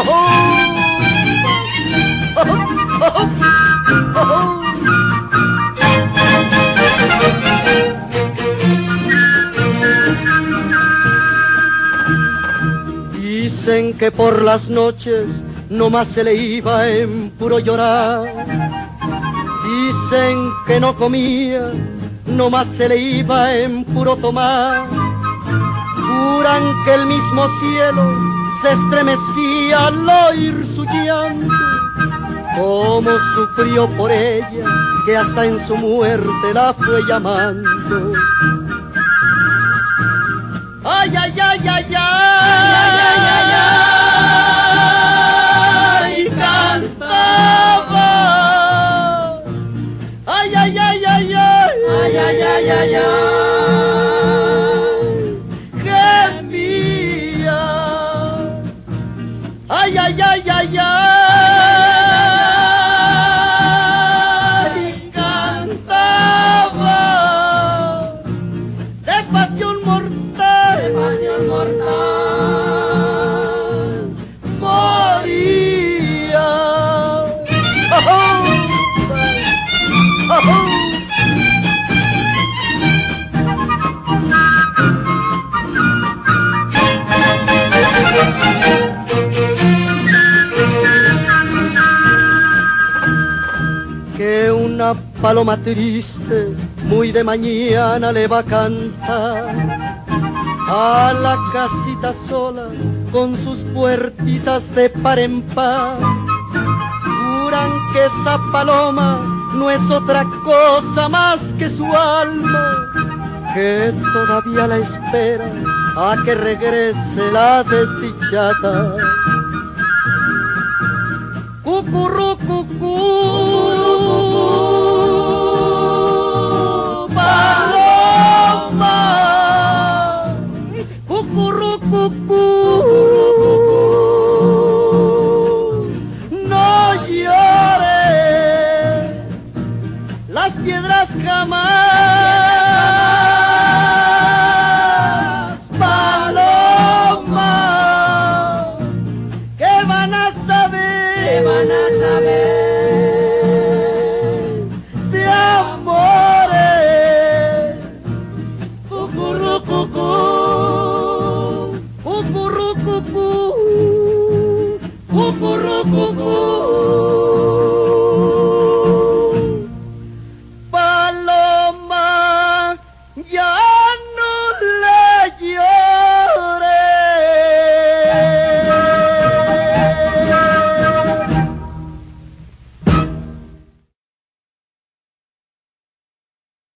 Dicen que por las noches nomás se le iba en puro llorar. Dicen que no comía, nomás se le iba en puro tomar. Juran que el mismo cielo se estremecía al oír su llanto. Cómo sufrió por ella, que hasta en su muerte la fue llamando. Ay, ay, ay, ay, ay, ay, ay, ay, cantaba. Ay, ay, ay, ay, ay, ay, ay, ay, ay, ay, gemía. Ay, ay, ay, ay, ay, cantaba de pasión mortal. De pasión mortal moría. ¡Oh, oh! ¡Oh, oh! Que una paloma triste muy de mañana le va a cantar a la casita sola con sus puertitas de par en par. Juran que esa paloma no es otra cosa más que su alma, que todavía la espera a que regrese la desdichada. Cucurú, paloma, cucurú,